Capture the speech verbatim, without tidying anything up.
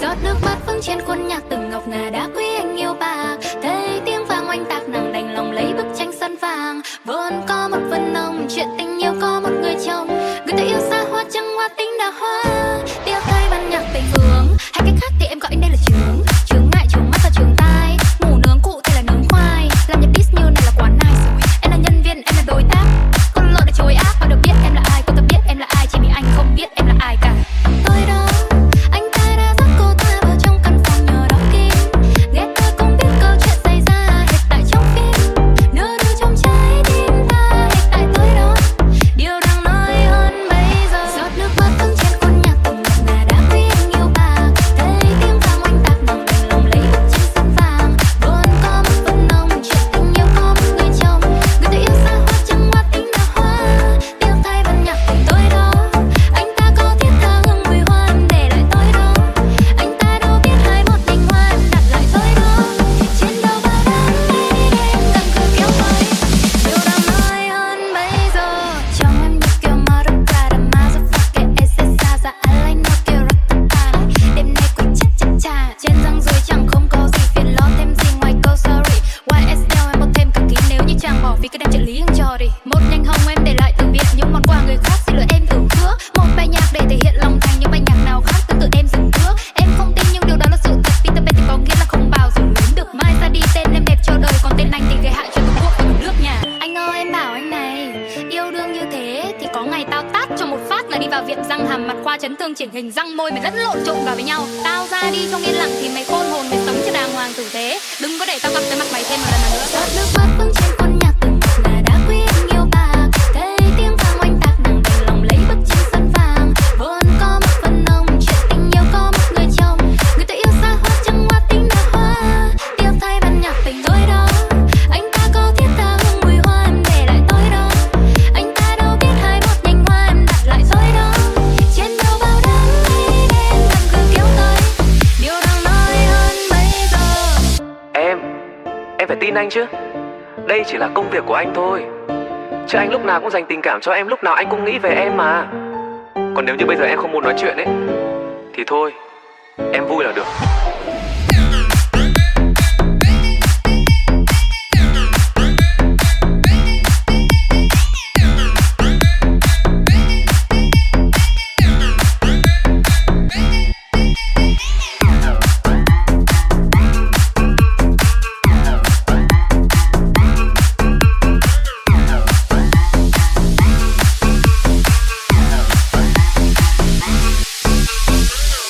Giọt nước mắt vững trên khuôn nhạc từng ngọc ngà đã quý anh yêu bạc. Thấy tiếng vang oanh tạc nàng đành lòng lấy bức tranh sơn vàng. Vốn có một phần nồng chuyện tình yêu có một người chồng. Người ta yêu xa hoa trăng hoa tính đào hoa. Tiếc thay ban nhạc tình hướng. Hay cách khác thì em gọi anh đây là chướng. Chướng ngại chướng mắt và chướng tai. Ngủ nướng cụ thì là nướng khoai. Làm nhạc diss như này là quá nice rồi. Em là nhân viên, em là đối tác. Con lợn để chối ác và được biết em là ai. Cô ta biết em là ai, chỉ mình anh không biết em là ai cả. Tôi đó, anh ta đã dắt cô ta vào trong căn phòng nhỏ đóng kín. Ghét tôi cũng biết câu chuyện xảy ra hiện tại trong phim. Nửa đôi trong trái tim ta hiện tại tôi đó. Điều đang nói hơn bây giờ. Giọt nước mắt vững trên khuôn nhạc từng ngọc ngà đã quý anh yêu bạc. Thấy tiếng vang oanh tạc nàng đành lòng lấy bức tranh sơn vàng. Vốn có một phần nồng chuyện tình yêu có một người chồng. Người ta yêu xa hoa trăng hoa tính đào hoa. Tiếc thay ban nhạc tình tôi đó. Anh ta có thiết tha hương mùi hoa em để lại tôi đó. Anh ta đâu biết hai một nhành hoa em đặt lại tôi đó. Trên đầu bao đám mây đen tầng cửa kéo tới. Điều đang nói hơn bây giờ. Trong em như kiểu Marocada, motherfucker, ese salsa, I like no kiểu ratatata. Đêm nay quay cha cha cha. Trên răng dưới chẳng không có gì phiền lo thêm gì ngoài câu sorry. y ét lờ em một thêm cực kỳ nếu như chàng bỏ vì cứ đem trợ lý anh cho đi. Một nhành hồng em để lại từ biệt những món quà người khác xin lỗi em thử hứa. Một bài nhạc để thể hiện lòng thành những bài nhạc nào khác tương tự em dừng bước. Em không tin nhưng điều đó là sự thật. Peter Pan thì có nghĩa là không bao giờ luyến được. Mai ra đi tên em đẹp cho đời còn tên anh thì gây hại cho tổ quốc và nước nhà. Anh ơi em bảo anh này, yêu đương như thế thì có ngày tao tát cho một phát là đi vào viện răng hàm mặt khoa chấn thương chỉnh hình răng môi mày lẫn lộn trộn vào với nhau. Tao ra đi trong yên lặng thì mày khôn hồn mày sống cho đàng hoàng tử tế. Đừng có để tao gặp cái mặt mày thêm một lần nào nữa. Giọt nước mắt vững trên khuôn nhạc từng ngọc ngà đã quý anh yêu bạc. Thấy tiếng vang oanh tạc nàng đành lòng lấy bức tranh sơn vàng. Vốn có một phần nồng chuyện tình yêu có một người chồng. Người ta yêu xa hoa trăng hoa tính đào hoa. Tiếc thay ban nhạc tình tôi đó. Anh ta có thiết tha hương mùi hoa em để lại tôi đó. Anh ta đâu biết hai một nhành hoa em đặt lại tôi đó. Trên đầu bao đám mây đen tầng cửa kéo tới. Điều đang nói hơn bây giờ. Em, em phải tin anh chứ. Đây chỉ là công việc của anh thôi. Chứ anh lúc nào cũng dành tình cảm cho em, lúc nào anh cũng nghĩ về em mà. Còn nếu như bây giờ em không muốn nói chuyện ấy thì thôi, em vui là được.